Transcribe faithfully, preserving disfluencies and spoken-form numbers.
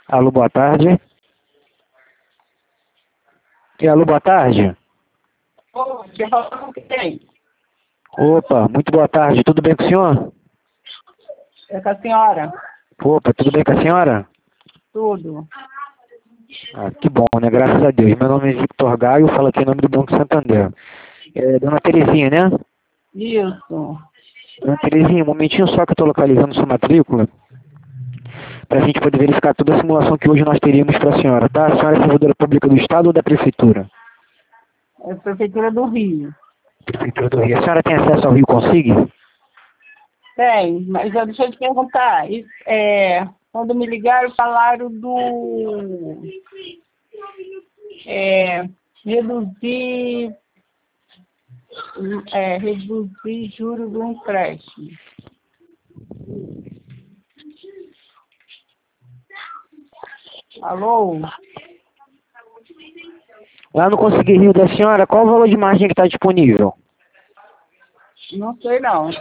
Alô, boa tarde. E alô, boa tarde. Ô, que falando que tem? Opa, muito boa tarde. Tudo bem com o senhor? É com a senhora? Opa, tudo bem com a senhora? Tudo. Ah, que bom, né? Graças a Deus. Meu nome é Victor Gaio, falo aqui em nome do Banco Santander. É, dona Terezinha, né? Isso. Dona Terezinha, um momentinho só que eu estou localizando sua matrícula, para a gente poder verificar toda a simulação que hoje nós teríamos para a senhora, tá? A senhora é servidora pública do Estado ou da Prefeitura? É a Prefeitura do Rio. Prefeitura do Rio. A senhora tem acesso ao Rio Consigue? Tem, mas ó, deixa eu te perguntar. Isso, é, quando me ligaram, falaram do... É, reduzir... É, reduzir juros do empréstimo. Alô? Lá no Consigue Rio da senhora, qual o valor de margem que está disponível? Não sei não.